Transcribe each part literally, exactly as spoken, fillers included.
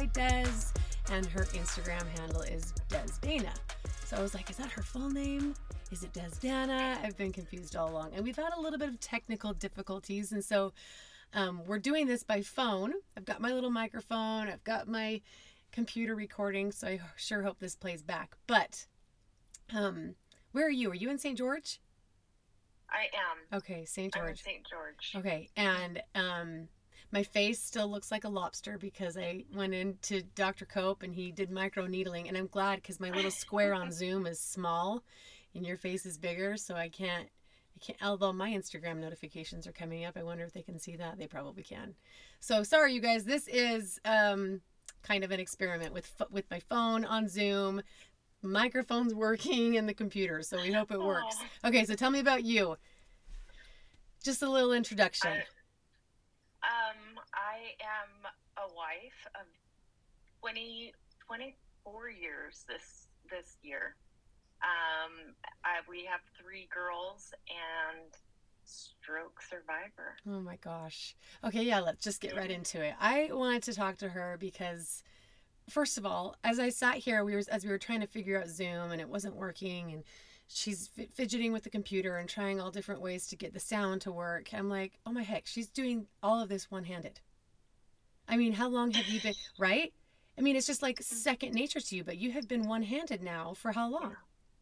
by Des, and her Instagram handle is Desdana. So I was like, is that her full name? Is it Desdana? I've been confused all along. And we've had a little bit of technical difficulties. And so um, we're doing this by phone. I've got my little microphone. I've got my computer recording. So I sure hope this plays back. But um, where are you? Are you in Saint George? I am. Okay, Saint George. I'm in Saint George. Okay, and um, my face still looks like a lobster because I went into Doctor Cope and he did micro needling. And I'm glad because my little square on Zoom is small and your face is bigger, so I can't, I can't, although my Instagram notifications are coming up. I wonder if they can see that. They probably can. So sorry, you guys. This is um, kind of an experiment with with my phone on Zoom. Microphone's working and the computer, so we hope it works. Oh. Okay, so tell me about you. Just a little introduction. I, um, I am a wife of twenty, twenty-four years this this year. Um, I, we have three girls and stroke survivor. Oh my gosh. Okay, yeah, let's just get right into it. I wanted to talk to her because, first of all, as I sat here, we were as we were trying to figure out Zoom and it wasn't working, and she's fidgeting with the computer and trying all different ways to get the sound to work. I'm like, oh my heck, she's doing all of this one-handed. I mean, how long have you been, right? I mean, it's just like second nature to you, but you have been one-handed now for how long?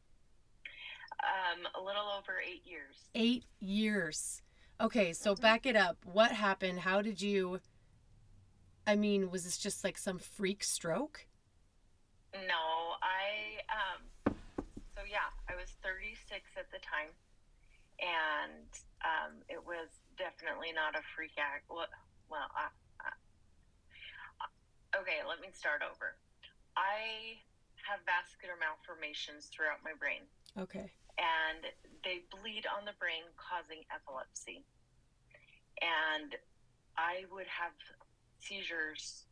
Um, a little over eight years. Eight years. Okay, so mm-hmm. Back it up. What happened? How did you, I mean, was this just like some freak stroke? No, I, um, so yeah, I was thirty-six at the time, and um, it was definitely not a freak act. Well, well uh, uh, okay, let me start over. I have vascular malformations throughout my brain. Okay. And they bleed on the brain, causing epilepsy. And I would have seizures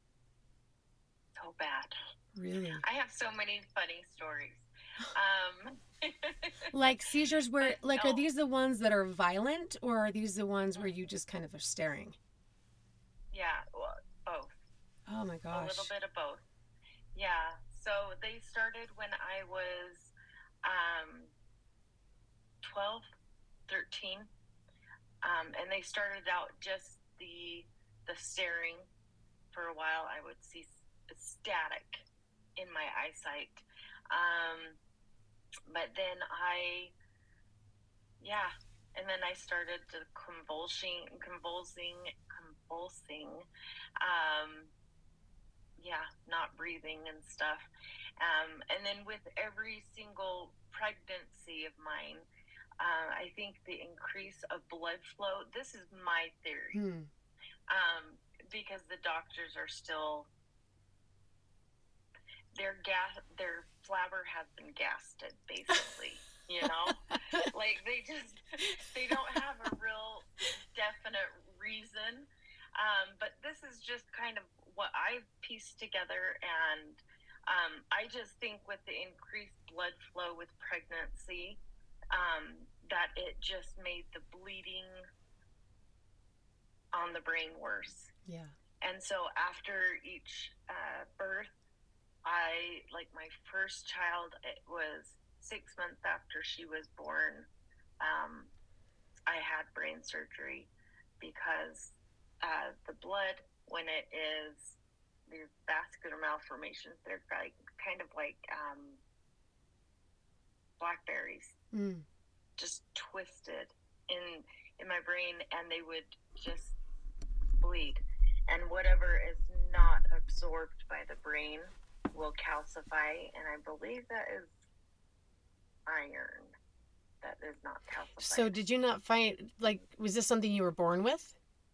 so bad. Really? I have so many funny stories. Um, like seizures where, like, no. Are these the ones that are violent, or are these the ones where you just kind of are staring? Yeah, well, both. Oh my gosh. A little bit of both. Yeah. So they started when I was um, twelve, thirteen, um, and they started out just the the staring. For a while, I would see static in my eyesight, um, but then I, yeah, and then I started to convulsing, convulsing, convulsing, um, yeah, not breathing and stuff. Um, and then with every single pregnancy of mine, uh, I think the increase of blood flow, this is my theory, hmm. um, because the doctors are still, their gas, their flabber has been gasted, basically, you know? Like, they just, they don't have a real definite reason. Um, but this is just kind of what I've pieced together, and um, I just think with the increased blood flow with pregnancy, um, that it just made the bleeding on the brain worse. Yeah. And so after each uh, birth, I, like my first child, it was six months after she was born, um, I had brain surgery because uh, the blood, when it is these vascular malformations, they're like kind of like um, blackberries, mm. just twisted in in my brain, and they would just bleed. And whatever is not absorbed by the brain will calcify, and I believe that is iron that is not calcified. So did you not find, like, was this something you were born with?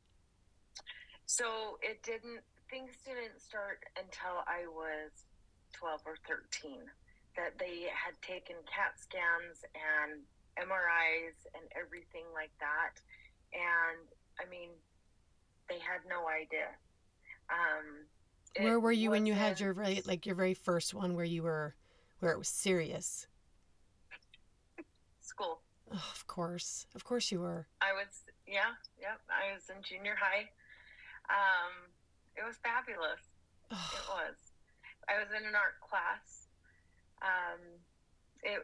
So it didn't, things didn't start until I was twelve or thirteen, that they had taken CAT scans and M R Is and everything like that. And I mean, they had no idea. Um, where were you when you had your very, like your very first one where you were, where it was serious? School. Oh, of course. Of course you were. I was, yeah, yeah. I was in junior high. Um, it was fabulous. It was. I was in an art class. Um, it,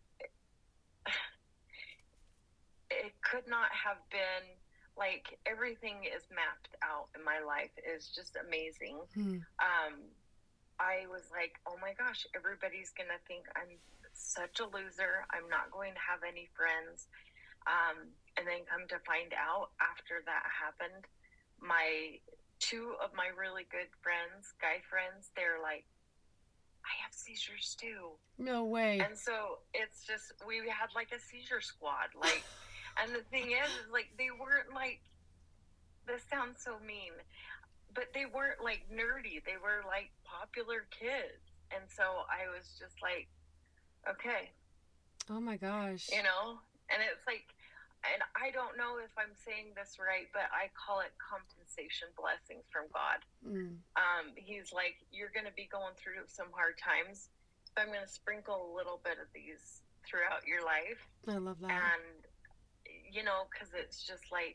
it could not have been, like, everything is mapped out in my life is just amazing. Hmm. Um, I was like, oh my gosh, everybody's going to think I'm such a loser. I'm not going to have any friends. Um, and then come to find out after that happened, my two of my really good friends, guy friends, they're like, I have seizures too. No way. And so it's just, we had like a seizure squad. Like, and the thing is, is like, they weren't like, this sounds so mean, but they weren't like nerdy. They were like popular kids. And so I was just like, okay. Oh my gosh. You know? And it's like, and I don't know if I'm saying this right, but I call it compensation blessings from God. Mm. Um, he's like, you're going to be going through some hard times, so I'm going to sprinkle a little bit of these throughout your life. I love that. And, you know, because it's just like,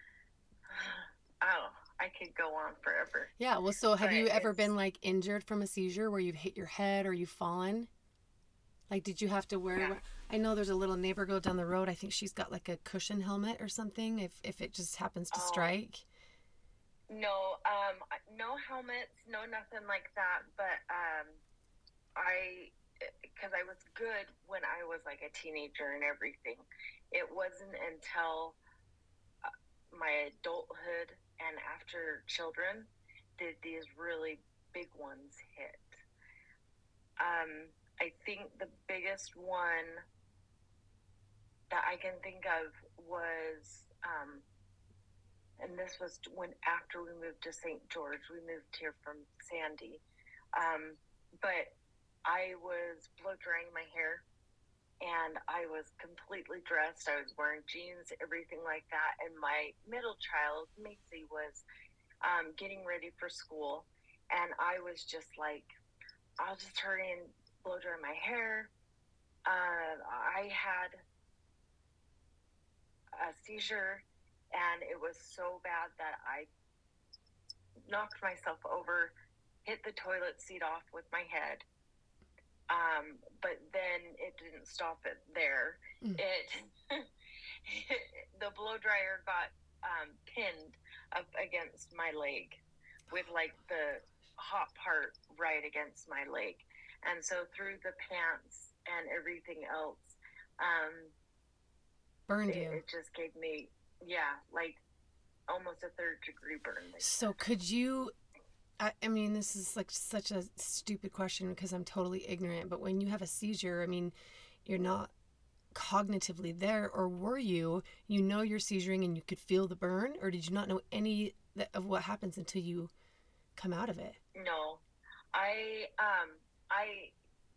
oh, I could go on forever. Yeah, well, so have But you ever it's- been, like, injured from a seizure where you've hit your head or you've fallen? Like, did you have to wear... Yeah. I know there's a little neighbor girl down the road. I think she's got, like, a cushion helmet or something if, if it just happens to Oh. strike. No, um, no helmets, no nothing like that. But um, I, because I was good when I was like a teenager and everything. It wasn't until uh, my adulthood and after children did these really big ones hit. Um, I think the biggest one that I can think of was, um, and this was when after we moved to Saint George. We moved here from Sandy. Um, but I was blow drying my hair, and I was completely dressed. I was wearing jeans, everything like that. And my middle child, Macy, was um, getting ready for school. And I was just like, I'll just hurry and blow dry my hair. Uh, I had a seizure, and it was so bad that I knocked myself over, hit the toilet seat off with my head. Um, but then it didn't stop it there. Mm. It, the blow dryer got um, pinned up against my leg with like the hot part right against my leg. And so through the pants and everything else, um, Burned it, you. it just gave me, yeah, like almost a third degree burn. So could you... I, I mean, this is like such a stupid question because I'm totally ignorant, but when you have a seizure, I mean, you're not cognitively there, or were you? You know you're seizuring and you could feel the burn, or did you not know any of what happens until you come out of it? No, I, um, I,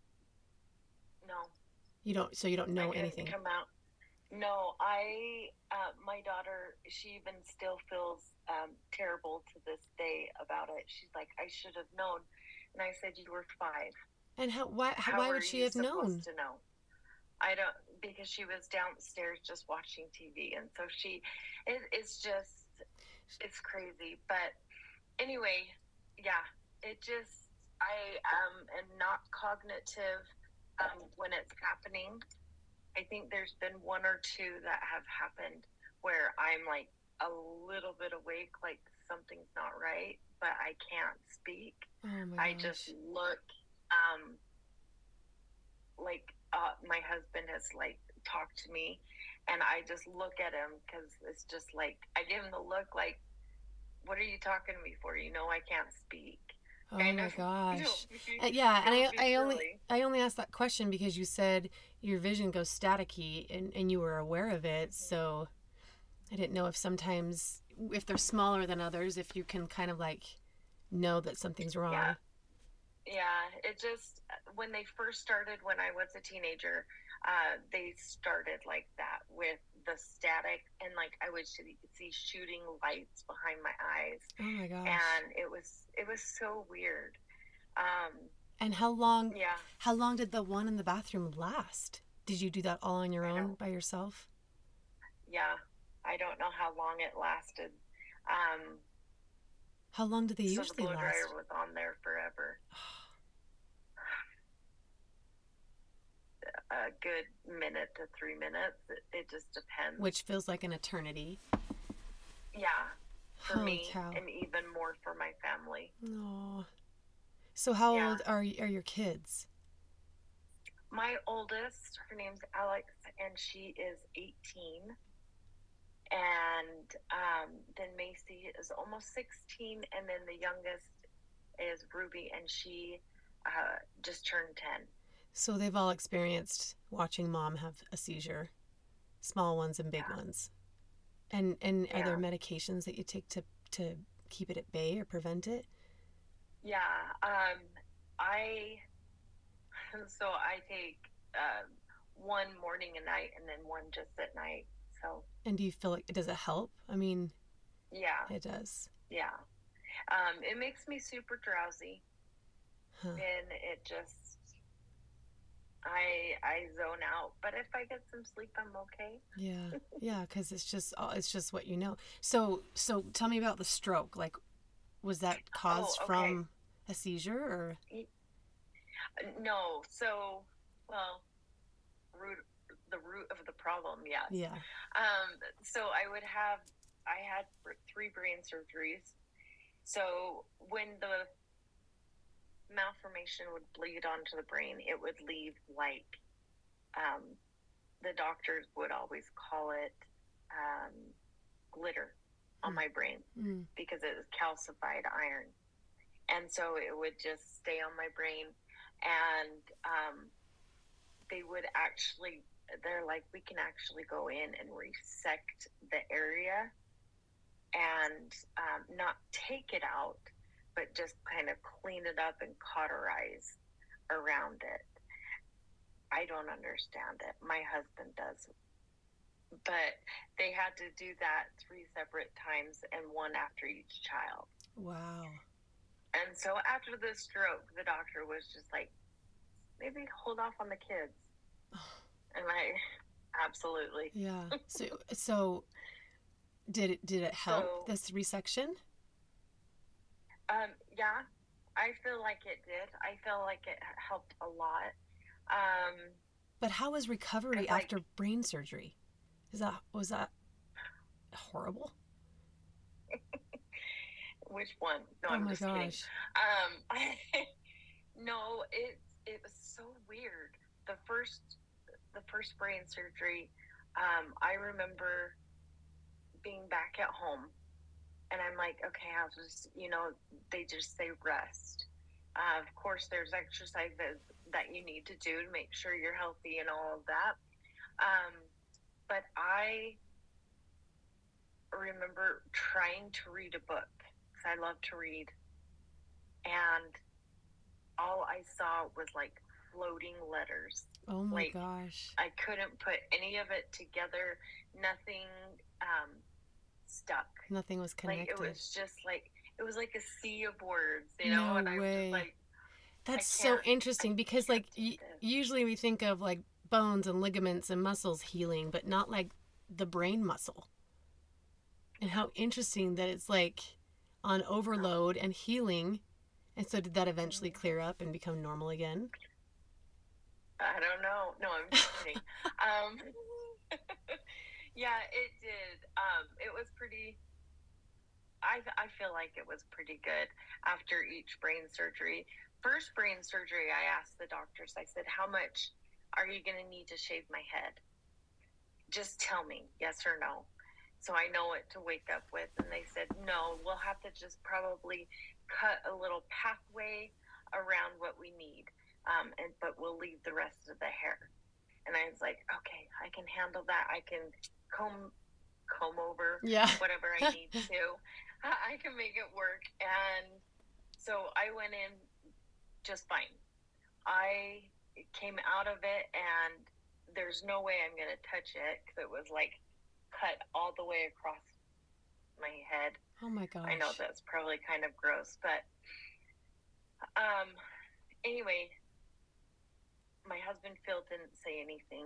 no. You don't, so you don't know I didn't anything. come out. No, I, uh, my daughter, she even still feels um, terrible to this day about it. She's like, I should have known. And I said, you were five. And how, why, how, How why are would she you have known? supposed to know? I don't, because she was downstairs just watching T V. And so she, it, it's just, it's crazy. But anyway, yeah, it just, I um, am not cognitive um, when it's happening. I think there's been one or two that have happened where I'm like a little bit awake, like something's not right, but I can't speak. Oh my I gosh. just look, um, like uh, my husband has like talked to me, and I just look at him because it's just like I give him the look like, what are you talking to me for? You know I can't speak. Oh kind my of. gosh. Don't be- Uh, yeah, and I, don't be I only silly. I only asked that question because you said your vision goes staticky and, and you were aware of it. So I didn't know if sometimes, if they're smaller than others, if you can kind of like know that something's wrong. Yeah. Yeah, it just, when they first started when I was a teenager, uh, they started like that with the static, and like I would see, see shooting lights behind my eyes, Oh my gosh. and it was it was so weird. Um, And how long yeah, how long did the one in the bathroom last? Did you do that all on your I own don't- by yourself? yeah, I don't know how long it lasted. Um, How long do they So the usually blow dryer last? was on there forever. A good minute to three minutes. It, it just depends. Which feels like an eternity. Yeah, for Holy me, cow. and even more for my family. Oh. So how Yeah. old are are your kids? My oldest, her name's Alex, and she is eighteen. And um, then Macy is almost sixteen, and then the youngest is Ruby, and she uh, just turned ten. So they've all experienced watching mom have a seizure, small ones and big Yeah. ones. And and are Yeah. there medications that you take to to keep it at bay or prevent it? Yeah. Um, I so I take um, one morning and night, and then one just at night. So. And do you feel like does it help? I mean, Yeah. it does. Yeah. Um, it makes me super drowsy, Huh. and it just I I zone out. But if I get some sleep, I'm okay. Yeah, yeah, because it's just uh, it's just what you know. So so tell me about the stroke. Like, was that caused Oh, okay. from a seizure or? No. So, well, root the root of the problem, yes. Yeah. Um. So I would have I had three brain surgeries. So when the malformation would bleed onto the brain, it would leave like um, the doctors would always call it um, glitter on Mm. my brain Mm. because it was calcified iron. And so it would just stay on my brain. And um, they would actually, they're like, we can actually go in and resect the area and um, not take it out, but just kind of clean it up and cauterize around it. I don't understand it. My husband does. But they had to do that three separate times and one after each child. Wow. And so after the stroke, the doctor was just like, maybe hold off on the kids. And I, absolutely. Yeah. So so did it did it help So, this resection? Um, yeah, I feel like it did. I feel like it helped a lot. Um, But how was recovery It's like- after brain surgery? Is that was that horrible? which one? No, Oh I'm my just kidding. gosh. Um, no, it it was so weird. The first the first brain surgery, um, I remember being back at home, and I'm like, okay, I'll just, you know, they just say rest. Uh, of course, there's exercises that you need to do to make sure you're healthy and all of that. Um, but I remember trying to read a book because I love to read, and all I saw was like floating letters. Oh my Like, gosh. I couldn't put any of it together. Nothing um, stuck. Nothing was Like, connected. it was just like, it was like a sea of words, you know? No and I was way. just like, That's I so can't- interesting I because can't like do y- this. usually we think of like bones and ligaments and muscles healing, but not like the brain muscle. And how interesting that it's like on overload and healing. And so did that eventually clear up and become normal again? I don't know. No, I'm just kidding. um, yeah, it did. Um, it was pretty. I I feel like it was pretty good after each brain surgery. First brain surgery, I asked the doctors. I said, "How much are you going to need to shave my head? Just tell me, yes or no, so I know what to wake up with." And they said, "No, we'll have to just probably cut a little pathway around what we need, um, and but we'll leave the rest of the hair." And I was like, "Okay, I can handle that. I can comb comb over Yeah. whatever I need to. I can make it work." And so I went in just fine. I came out of it, and there's no way I'm going to touch it because it was like cut all the way across my head. Oh my gosh. I know that's probably kind of gross, but um, anyway, my husband Phil didn't say anything.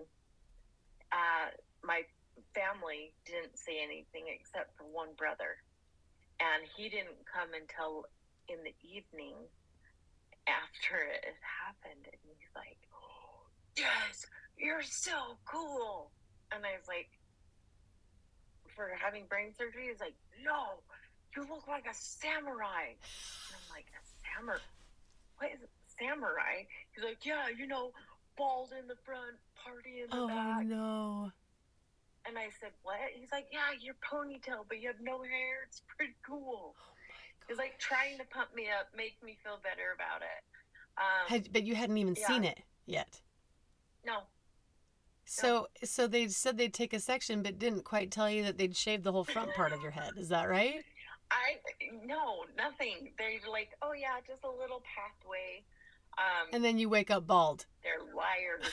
Uh, my family didn't say anything except for one brother. And he didn't come until in the evening after it had happened. And he's like, oh, yes, you're so cool. And I was like, for having brain surgery? He's like, no, you look like a samurai. And I'm like, a samurai? What is it? Samurai? He's like, yeah, you know, bald in the front, party in the oh, back. Oh, no. And I said, what? He's like, yeah, your ponytail, but you have no hair. It's pretty cool. Oh, my God. He's like trying to pump me up, make me feel better about it. Um, Had, but you hadn't even yeah. seen it yet. No. So, no. so they said they'd take a section, but didn't quite tell you that they'd shave the whole front part of your head. Is that right? I, no, nothing. They're like, oh yeah, just a little pathway. Um, and then you wake up bald. They're liars.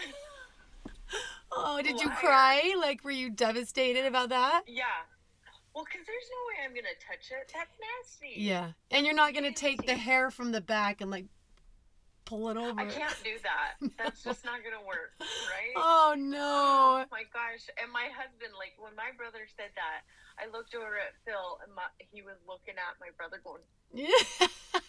Oh, did liars. you cry? Like, were you devastated about that? Yeah. Well, because there's no way I'm going to touch it. That's nasty. Yeah. And you're not going to take the hair from the back and, like, pull it over. I can't do that. No. That's just not going to work, right? Oh, no. Oh, my gosh. And my husband, like, when my brother said that, I looked over at Phil, and my, he was looking at my brother going, yeah.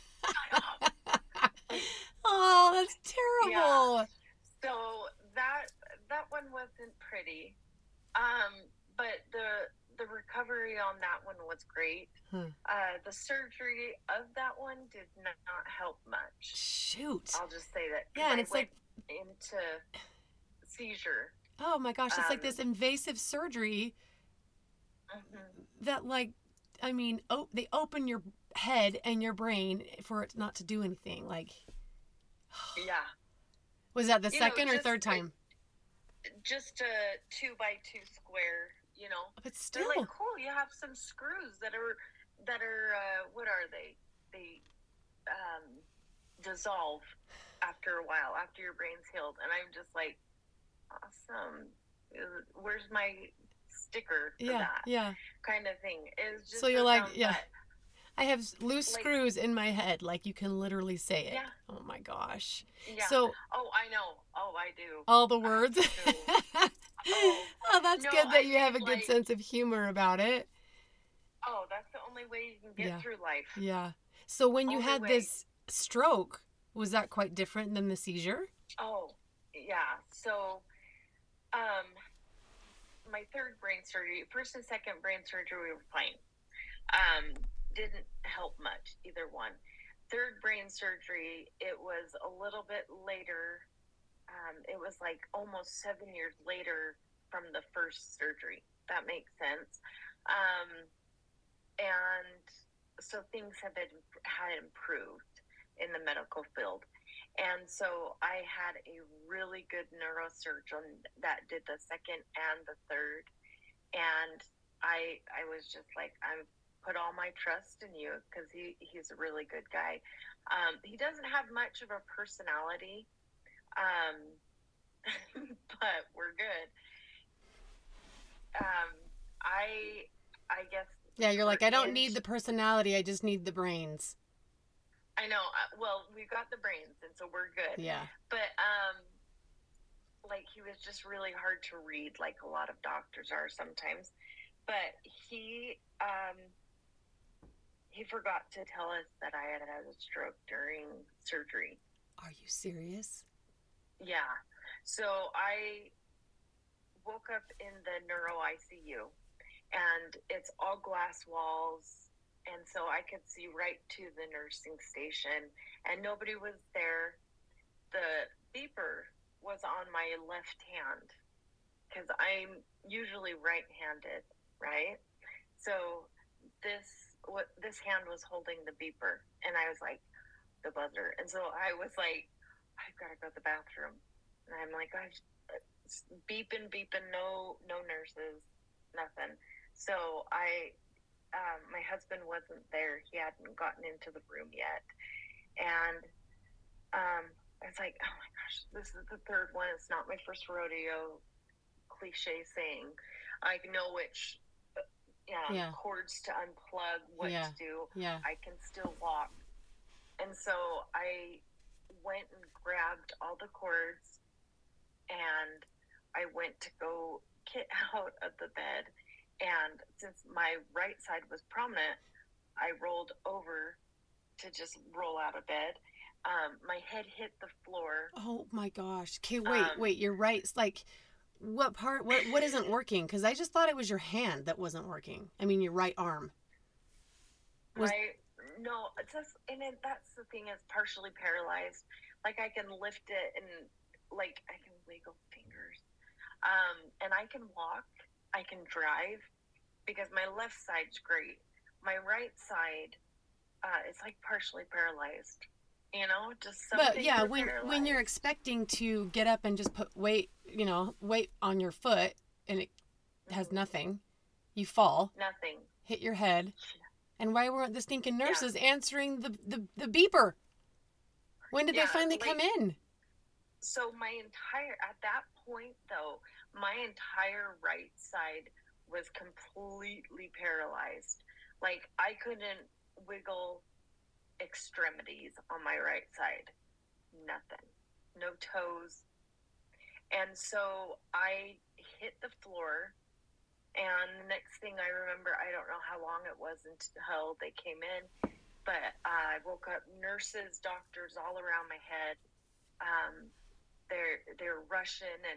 Oh, that's terrible. Yeah. So that that one wasn't pretty. Um, but the the recovery on that one was great. Hmm. Uh, the surgery of that one did not help much. Shoot. I'll just say that. Yeah, and I it's went like into seizure. Oh my gosh, it's um, like this invasive surgery mm-hmm. that, like, I mean, oh, they open your head and your brain for it not to do anything. Like, yeah. Was that the you second know, or third time? A, just a two by two square, you know. But still, they're like, cool. You have some screws that are that are uh, what are they? They um, dissolve after a while, after your brain's healed, and I'm just like, awesome. Where's my sticker for yeah, that? Yeah. Kind of thing. It's just so you're like, yeah. That, I have loose like, screws in my head, like you can literally say it. Yeah. Oh my gosh. Yeah. So. Oh, I know. Oh, I do. All the words. oh. oh, that's no, good that I you have a like, good sense of humor about it. Oh, that's the only way you can get yeah. through life. Yeah. So when you only had way. this stroke, was that quite different than the seizure? Oh, yeah. So, um, my third brain surgery, first and second brain surgery, we were fine. Um, didn't help much, either one. Third brain surgery, it was a little bit later. Um, it was like almost seven years later from the first surgery. That makes sense. Um, and so things have been had improved in the medical field. And so I had a really good neurosurgeon that did the second and the third. And I I was just like, I'm put all my trust in you because he, he's a really good guy. Um, he doesn't have much of a personality, um, but we're good. Um, I I guess. Yeah, you're like, I don't need the personality. I just need the brains. I know. Well, we've got the brains, and so we're good. Yeah. But, um, like, he was just really hard to read, like a lot of doctors are sometimes. But he, um, he forgot to tell us that I had had a stroke during surgery. Are you serious? Yeah. So I woke up in the neuro I C U, and it's all glass walls. And so I could see right to the nursing station, and nobody was there. The beeper was on my left hand because I'm usually right-handed, right? So this what this hand was holding the beeper, and I was like, the buzzer. And so I was like, I've got to go to the bathroom. And I'm like, gosh, beeping, beeping, no, no nurses, nothing. So I... Um, my husband wasn't there. He hadn't gotten into the room yet. And um, I was like, oh my gosh, this is the third one. It's not my first rodeo. Cliche saying. I know which yeah, yeah. cords to unplug, what yeah. to do. Yeah. I can still walk. And so I went and grabbed all the cords, and I went to go get out of the bed. And since my right side was prominent, I rolled over to just roll out of bed. Um, my head hit the floor. Oh my gosh. Okay, wait, Um, wait. You're right. It's like, what part? What what isn't working? Because I just thought it was your hand that wasn't working. I mean, your right arm. Was my no, it's just, and then that's the thing. It's partially paralyzed. Like I can lift it and like I can wiggle fingers. Um, and I can walk. I can drive because my left side's great. My right side, uh, it's like partially paralyzed. You know, just some but things yeah, are when when you're paralyzed. expecting to get up and just put weight, you know, weight on your foot, and it has Mm-hmm. nothing, you fall, Nothing. hit your head, and why weren't the stinking Yeah. nurses answering the the, the beeper? When did they Yeah. finally come Like, in? so my entire, at that point though, my entire right side was completely paralyzed. Like, I couldn't wiggle extremities on my right side. Nothing. No toes. And so I hit the floor. And the next thing I remember, I don't know how long it was until they came in, but uh, I woke up, nurses, doctors all around my head. Um, they're they're Russian, and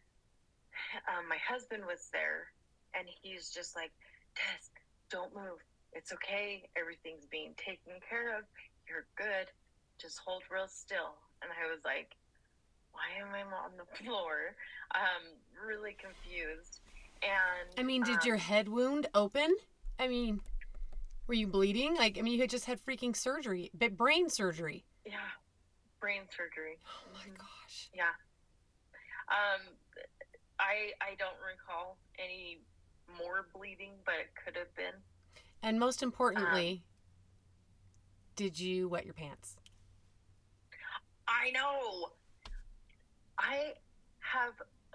um, my husband was there, and he's just like, Tess, don't move. It's okay. Everything's being taken care of. You're good. Just hold real still. And I was like, why am I on the floor? Um, really confused. And I mean, did um, your head wound open? I mean, were you bleeding? Like, I mean, you had just had freaking surgery, but brain surgery. yeah, brain surgery. Oh my Mm-hmm. gosh. Yeah. Um, I I don't recall any more bleeding, but it could have been. And most Um, importantly, did you wet your pants? I know. I have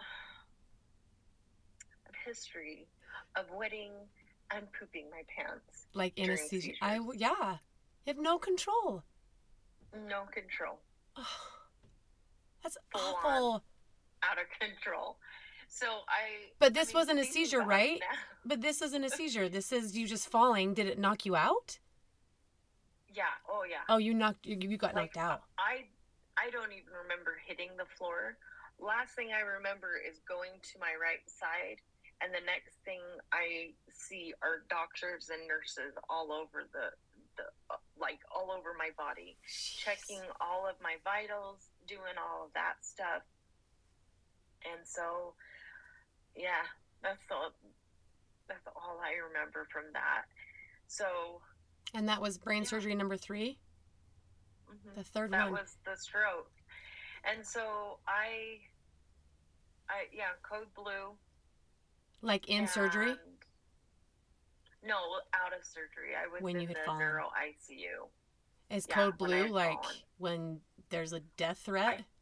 a history of wetting and pooping my pants Like in a during seizure? I seizures. w- yeah. You have no control. No control. Oh, that's Full on awful. out of control. So I, But I this mean, wasn't a thinking seizure, back right? now, But this isn't a seizure. This is you just falling. Did it knock you out? yeah, oh yeah. Oh, you knocked. You, you got Like knocked out. I, I don't even remember hitting the floor. Last thing I remember is going to my right side, and the next thing I see are doctors and nurses all over the, the uh, like all over my body, Jeez. checking all of my vitals, doing all of that stuff. And so, yeah, that's all. That's all I remember from that. So, And that was brain yeah, surgery number three. mm-hmm. The third That one. was the stroke. And so I, I yeah, code blue. Like in And surgery no, out of surgery. I was when in you had the fallen. neuro I C U. Is Yeah, code when I blue had like fallen. when there's a death threat? I,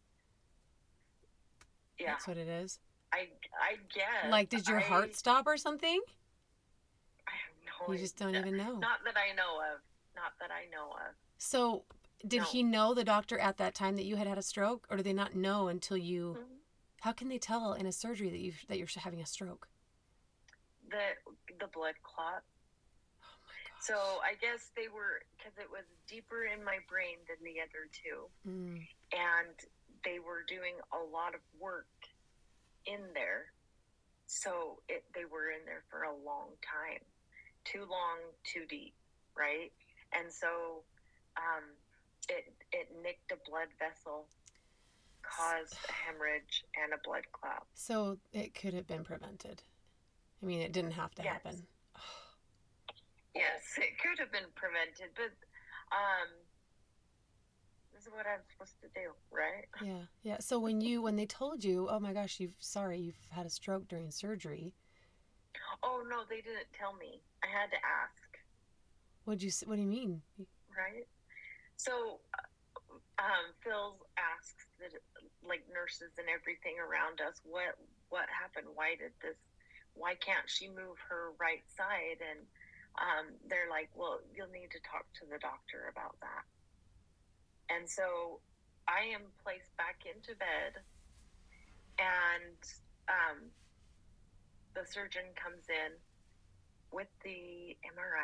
yeah, That's what it is. I I guess. Like, did your I, heart stop or something? I have no You just don't idea. even know. Not that I know of. Not that I know of. So, did No. he know, the doctor, at that time that you had had a stroke, or did they not know until you? Mm-hmm. How can they tell in a surgery that you that you're having a stroke? The the blood clot. Oh my gosh. So I guess they were, because it was deeper in my brain than the other two, Mm. and they were doing a lot of work in there. So it they were in there for a long time, too long, too deep, right? And so um, it it nicked a blood vessel, caused a hemorrhage and a blood clot. So it could have been prevented. I mean, it didn't have to Yes. happen. Yes, it could have been prevented, but um, this is what I'm supposed to do, right? Yeah, yeah. So when you when they told you, oh my gosh, you've sorry, you've had a stroke during surgery. Oh no, they didn't tell me. I had to ask. What'd you? What do you mean? Right? So, um, Phil asks the like nurses and everything around us, what what happened? Why did this? Why can't she move her right side? And um, they're like, well, you'll need to talk to the doctor about that. And so I am placed back into bed, and um, the surgeon comes in with the M R I,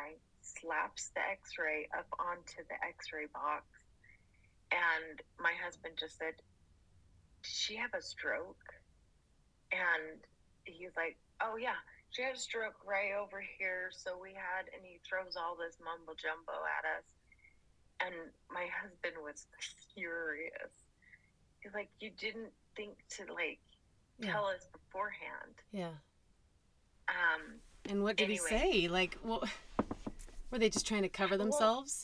slaps the x-ray up onto the x-ray box. And my husband just said, did she have a stroke? And he's like, oh yeah, she had a stroke right over here. So we had, and he throws all this mumbo jumbo at us. And my husband was furious. He's like, you didn't think to like Yeah. tell us beforehand. Yeah. Um, And what did anyway. he say? Like, what, were they just trying to cover themselves?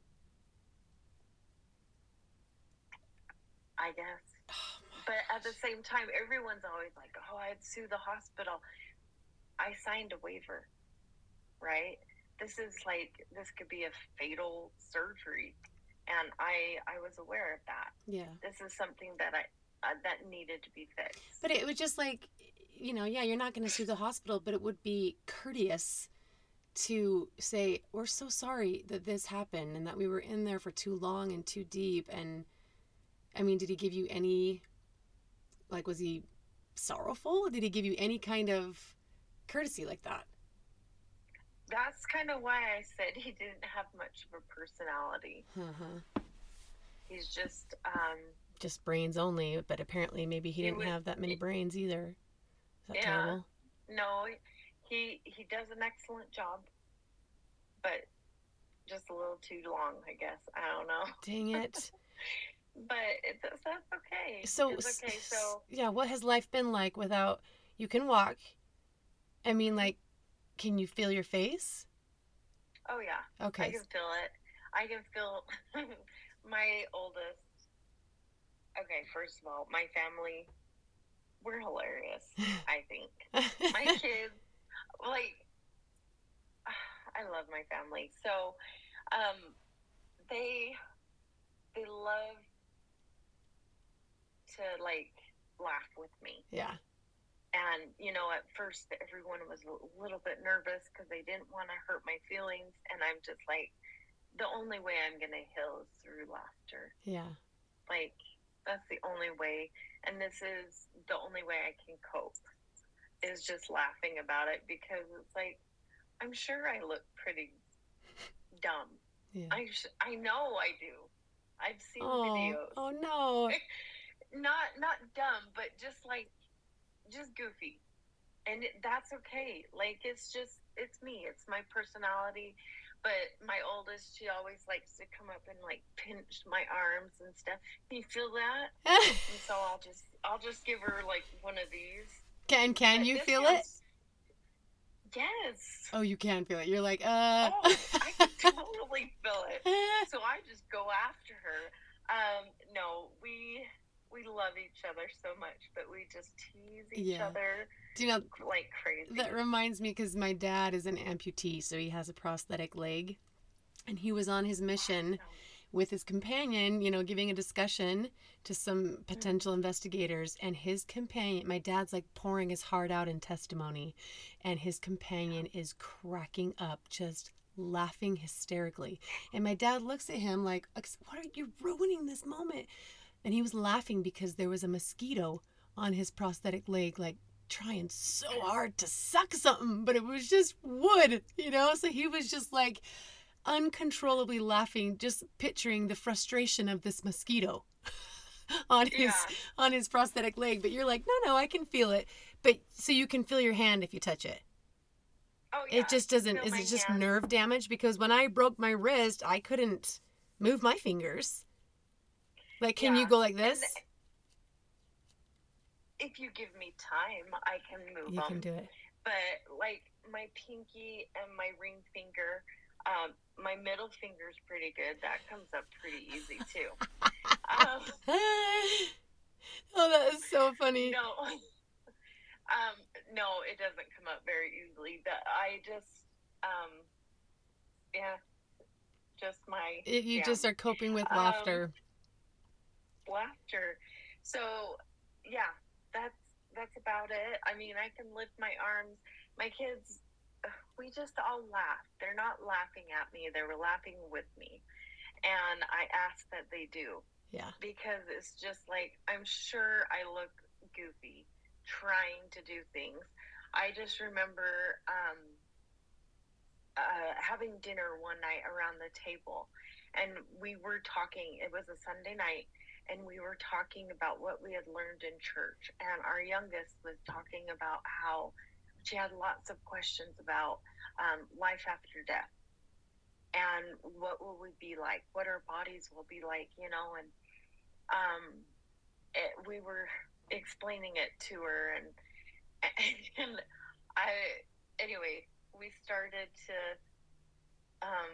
Well, I guess. Oh, but at the same time, everyone's always like, oh, I'd sue the hospital. I signed a waiver, right? This is like, this could be a fatal surgery. And I I was aware of that. Yeah. This is something that I uh, that needed to be fixed. But it was just like, you know, yeah, you're not going to sue the hospital, but it would be courteous to say, we're so sorry that this happened and that we were in there for too long and too deep. And I mean, did he give you any, like, was he sorrowful? Did he give you any kind of courtesy like that? That's kind of why I said he didn't have much of a personality. Uh-huh. He's just... Um, just brains only, but apparently maybe he, he didn't would, have that many brains either. Is that yeah, terrible? No, he he does an excellent job, but just a little too long, I guess. I don't know. Dang it. But it, that's okay. So, it's okay. So yeah, what has life been like without, you can walk. I mean, like, can you feel your face? Oh, yeah. Okay. I can feel it. I can feel my oldest. Okay, first of all, my family, we're hilarious, I think. My kids, like, I love my family. So, um, they, they love to, like, laugh with me. Yeah. And, you know, at first everyone was a little bit nervous because they didn't want to hurt my feelings. And I'm just like, the only way I'm going to heal is through laughter. Yeah. Like, that's the only way. And this is the only way I can cope, is just laughing about it, because it's like, I'm sure I look pretty dumb. Yeah. I, sh- I know I do. I've seen oh, videos. Oh, no. not, not dumb, but just like, just goofy. And it, that's okay. Like, it's just, it's me. It's my personality. But my oldest, she always likes to come up and like pinch my arms and stuff. Can you feel that? And so I'll just, I'll just give her like one of these. Can can but you feel sounds, it? Yes. Oh, you can feel it. You're like, uh. Oh, I can totally feel it. So I just go after her. Um, no, we we love each other so much, but we just tease each yeah. other. Do you know, like crazy. That reminds me, because my dad is an amputee, so he has a prosthetic leg, and he was on his mission Awesome. with his companion, you know, giving a discussion to some potential mm-hmm. investigators, and his companion, my dad's like pouring his heart out in testimony, and his companion is cracking up, just laughing hysterically. And my dad looks at him like, what are you ruining this moment? And he was laughing because there was a mosquito on his prosthetic leg, like, trying so hard to suck something, but it was just wood, you know? So he was just like uncontrollably laughing, just picturing the frustration of this mosquito on his yeah. on his prosthetic leg. But you're like, no, no, I can feel it. But so you can feel your hand if you touch it. Oh, yeah. It just doesn't, is it just hand. nerve damage? Because when I broke my wrist, I couldn't move my fingers. Like, can yeah. you go like this? And if you give me time, I can move you them. You can do it. But, like, my pinky and my ring finger, um, my middle finger's pretty good. That comes up pretty easy, too. um, oh, that is so funny. No. um, no, it doesn't come up very easily. That I just, um, yeah, just my... It, you yeah. just are coping with laughter. Um, laughter. So, yeah. That's that's about it. I mean, I can lift my arms. My kids, we just all laugh. They're not laughing at me. They were laughing with me. And I ask that they do. Yeah. Because it's just like, I'm sure I look goofy trying to do things. I just remember um, uh, having dinner one night around the table, and we were talking. It was a Sunday night, and we were talking about what we had learned in church. And our youngest was talking about how she had lots of questions about um, life after death, and what will we be like, what our bodies will be like, you know. And um, it, we were explaining it to her, and and I, anyway, we started to, um,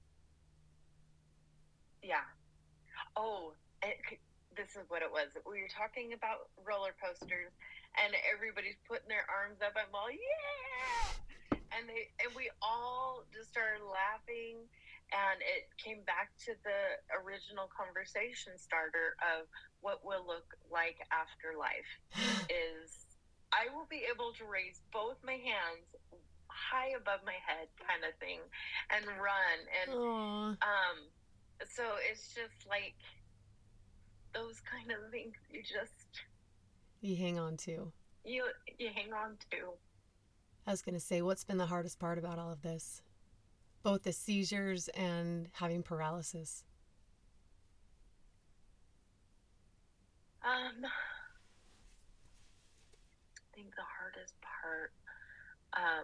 yeah. Oh, it, this is what it was. We were talking about roller coasters, and everybody's putting their arms up. I'm all, yeah! And they and we all just started laughing, and it came back to the original conversation starter of what will look like after life is I will be able to raise both my hands high above my head, kind of thing, and run. And Aww. um so it's just like those kind of things you just You hang on to. you you hang on to. I was going to say, what's been the hardest part about all of this? Both the seizures and having paralysis. Um, I think the hardest part, um,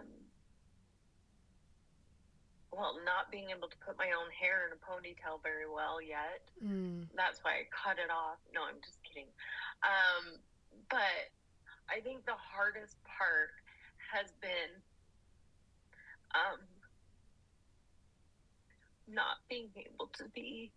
well, not being able to put my own hair in a ponytail very well yet. Mm. That's why I cut it off. No, I'm just kidding. Um, but I think the hardest part has been um, not being able to be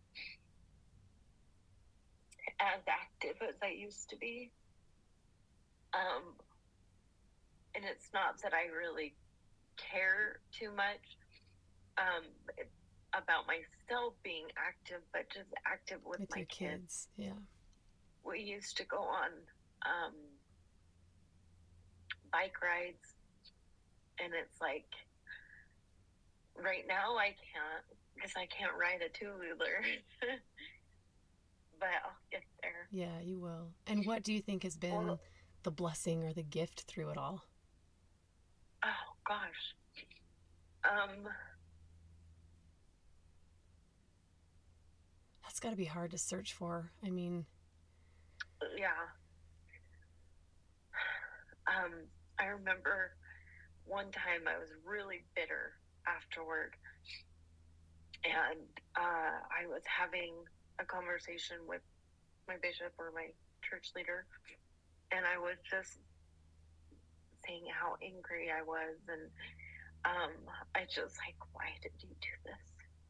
as active as I used to be. Um, and it's not that I really care too much um, about myself being active, but just active with, with my your kids. kids. Yeah. We used to go on um, bike rides, and it's like right now I can't because I can't ride a two-wheeler. But I'll get there. Yeah, you will. And what do you think has been well, the blessing or the gift through it all? Oh gosh. Um That's got to be hard to search for. I mean, yeah. Um I remember one time I was really bitter afterward, and uh, I was having a conversation with my bishop or my church leader, and I was just saying how angry I was, and um, I just like, why did you do this?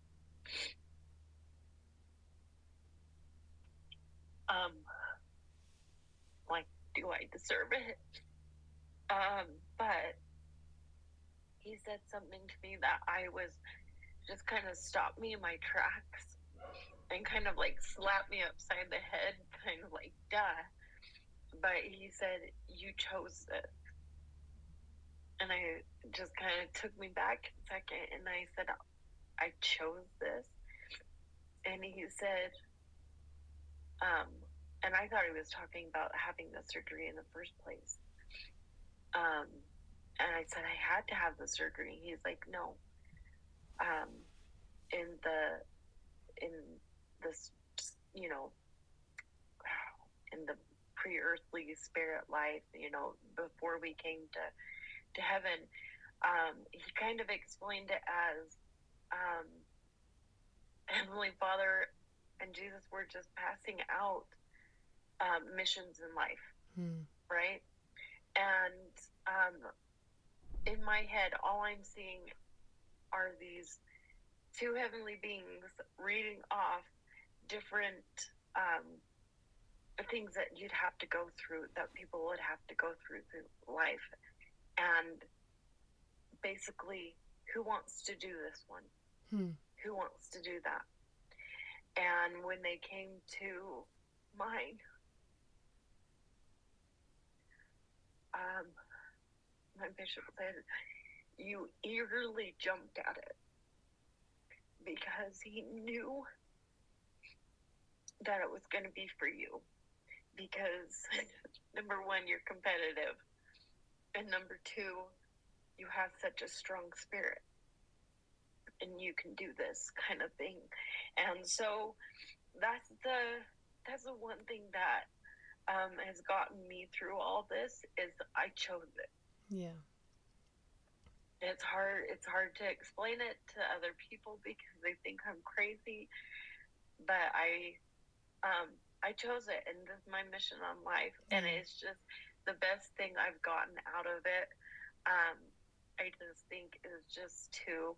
Um, like, do I deserve it? Um, but he said something to me that I was just kind of stopped me in my tracks and kind of like slapped me upside the head, kind of like, duh. But he said, you chose this. And I just kind of took me back a second, and I said, I chose this. And he said, um, and I thought he was talking about having the surgery in the first place. Um, and I said, I had to have the surgery. He's like, no. Um, in the, in this, you know, in the pre-earthly spirit life, you know, before we came to, to heaven, um, he kind of explained it as um, Heavenly Father and Jesus were just passing out um, missions in life, hmm. right? And um, in my head, all I'm seeing are these two heavenly beings reading off different um, things that you'd have to go through, that people would have to go through through life. And basically, who wants to do this one? Hmm. Who wants to do that? And when they came to mine, um, my bishop said, you eagerly jumped at it because he knew that it was going to be for you. Because number one, you're competitive, and number two, you have such a strong spirit. and you can do this kind of thing. And so that's the that's the one thing that um, has gotten me through all this is I chose it. Yeah. It's hard. It's hard to explain it to other people because they think I'm crazy, but I, um, I chose it, and this is my mission on life, and Yeah. it's just the best thing I've gotten out of it. Um, I just think is just to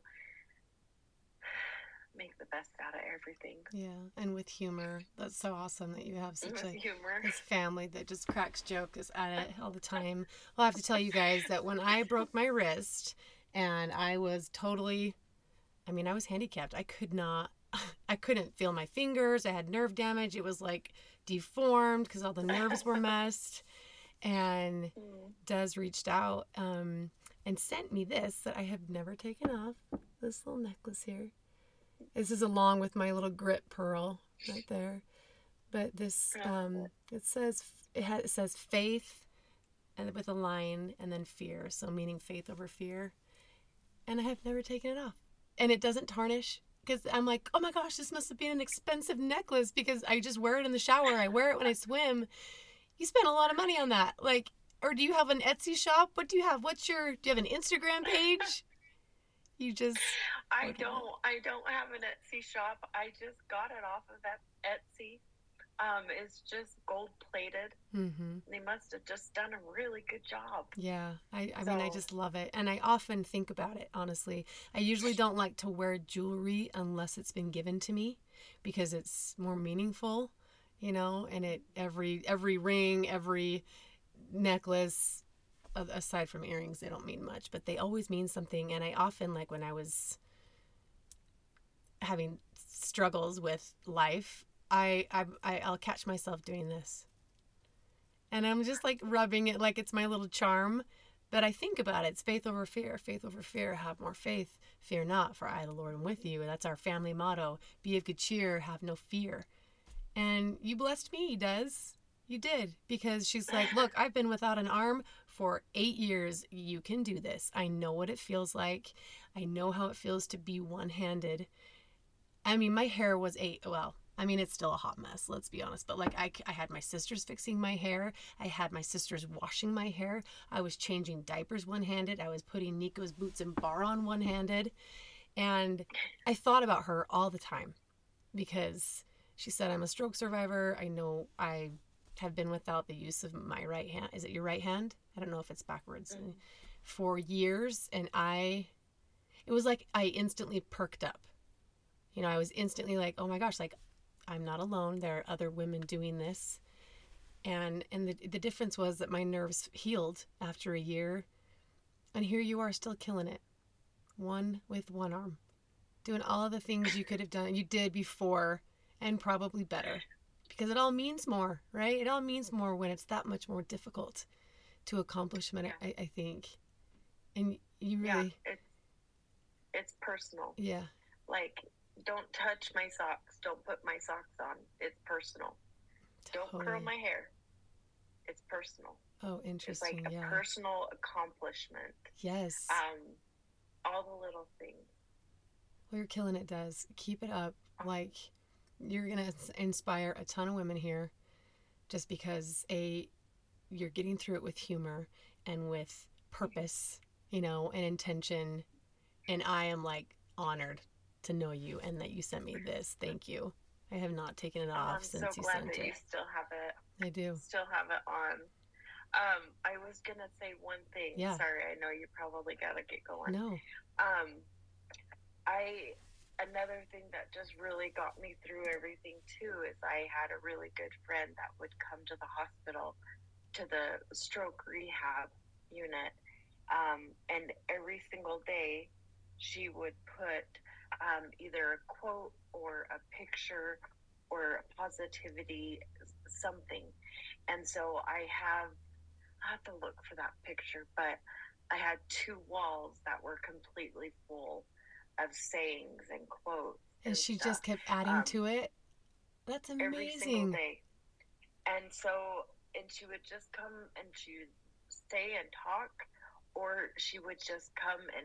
make the best out of everything. Yeah, and with humor. That's so awesome that you have such With a humor. this family that just cracks jokes at it all the time. Well, I have to tell you guys that when I broke my wrist and I was totally, I mean, I was handicapped. I could not, I couldn't feel my fingers. I had nerve damage. It was like deformed because all the nerves were messed. And Mm. Des reached out um, and sent me this that I have never taken off. This little necklace here. This is along with my little grit pearl right there. But this, um, it says, it, has, it says faith and with a line and then fear. So meaning faith over fear. And I have never taken it off. And it doesn't tarnish because I'm like, oh my gosh, this must have been an expensive necklace because I just wear it in the shower. I wear it when I swim. You spent a lot of money on that. Like, or do you have an Etsy shop? What do you have? What's your, do you have an Instagram page? You just. I don't. I don't have an Etsy shop. I just got it off of that Etsy. Um, it's just gold plated. Mm-hmm. They must have just done a really good job. Yeah, I, I So- mean, I just love it. And I often think about it, honestly. I usually don't like to wear jewelry unless it's been given to me because it's more meaningful, you know, and it every every ring, every necklace, a- aside from earrings, they don't mean much, but they always mean something. And I often, like when I was having struggles with life, I, I, I I'll catch myself doing this. And I'm just like rubbing it like it's my little charm. But I think about it. It's faith over fear. Faith over fear. Have more faith. Fear not, for I, the Lord, am with you. That's our family motto. Be of good cheer. Have no fear. And you blessed me, Des. You did. Because she's like, look, I've been without an arm for eight years. You can do this. I know what it feels like. I know how it feels to be one-handed. I mean, my hair was eight. Well, I mean, it's still a hot mess, let's be honest. But like, I, I had my sisters fixing my hair. I had my sisters washing my hair. I was changing diapers one-handed. I was putting Nico's boots and bar on one-handed. And I thought about her all the time because she said, I'm a stroke survivor. I know I have been without the use of my right hand. Is it your right hand? I don't know if it's backwards. Mm. For years. And I, it was like I instantly perked up. You know, I was instantly like, oh my gosh, like, I'm not alone. There are other women doing this. And and the the difference was that my nerves healed after a year. And here you are still killing it. One with one arm. Doing all of the things you could have done, you did before, and probably better. Because it all means more, right? It all means more when it's that much more difficult to accomplish, yeah. I, I think. And you really... Yeah, it's, it's personal. Yeah. Like... Don't touch my socks. Don't put my socks on. It's personal. Totally. Don't curl my hair. It's personal. Oh, interesting. It's like yeah. a personal accomplishment. Yes. Um, all the little things. Well, you're killing it, Des. Keep it up. Like, you're going to inspire a ton of women here just because, A, you're getting through it with humor and with purpose, you know, and intention. And I am, like, honored to know you and that you sent me this. Thank you. I have not taken it off I'm since so you glad sent that it. You still have it. I do. Still have it on. Um, I was gonna say one thing. Yeah. Sorry, I know you probably gotta get going. No. Um, I another thing that just really got me through everything too is I had a really good friend that would come to the hospital, to the stroke rehab unit, um, and every single day she would put Um, either a quote or a picture or a positivity, something. And so I have, I have to look for that picture, but I had two walls that were completely full of sayings and quotes. And, and she stuff. just kept adding um, to it? That's amazing. Every single day. And so, and she would just come and she would stay and talk, or she would just come and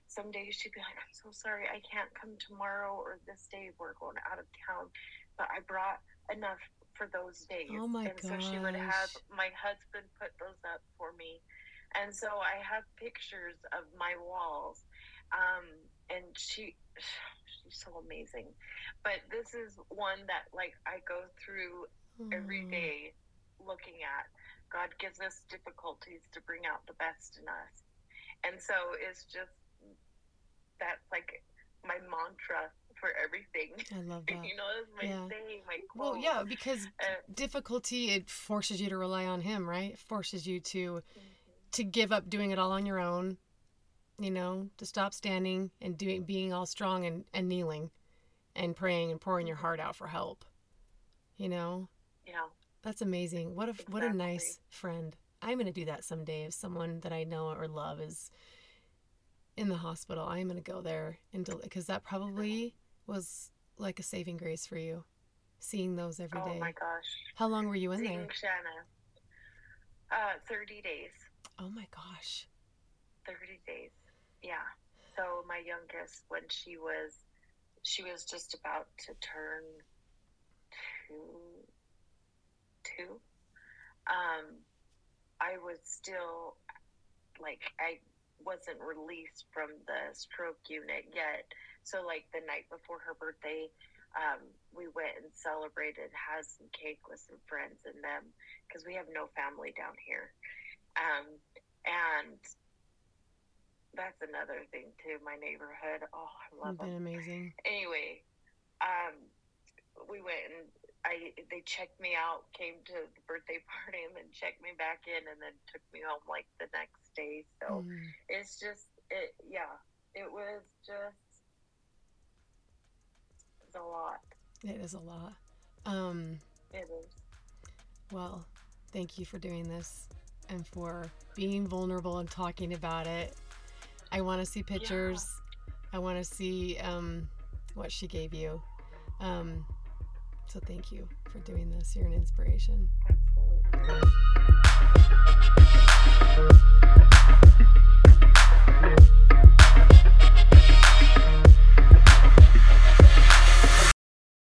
some days she'd be like, I'm so sorry, I can't come tomorrow, or this day we're going out of town, but I brought enough for those days. Oh my and so she would have gosh. my husband put those up for me. And so I have pictures of my walls. Um, and she, she's so amazing. But this is one that, like, I go through every Oh, day looking at. God gives us difficulties to bring out the best in us. And so it's just, that's like my mantra for everything. I love that. You know, that's my Yeah. saying, my Well, quote. yeah, because d- Uh, difficulty, it forces you to rely on him, right? It forces you to mhm. to give up doing it all on your own, you know, to stop standing and doing being all strong and, and kneeling and praying and pouring your Mhm. heart out for help. You know? Yeah, That's amazing. What a what a exactly. nice friend. I'm going to do that someday if someone that I know or love is in the hospital. I'm going to go there and because that probably was like a saving grace for you, seeing those every Oh my day. gosh. How long were you in Seeing there? Shanna. Uh, thirty days. Oh my gosh. thirty days. Yeah. So my youngest, when she was, she was just about to turn two, two. Um, I was still, like, I wasn't released from the stroke unit yet. So, like, the night before her birthday, um, we went and celebrated, had some cake with some friends and them, because we have no family down here. Um, and that's another thing too. My neighborhood, oh, I love Been them. amazing. Anyway, um, we went and I they checked me out, came to the birthday party, and then checked me back in, and then took me home like the next day. So Mm, it's just it, yeah, it was just it's a lot. it is a lot. Um, It is. well, thank you for doing this and for being vulnerable and talking about it. I want to see Yeah. pictures. I want to see um, what she gave you. Um, so thank you for doing this. You're an inspiration.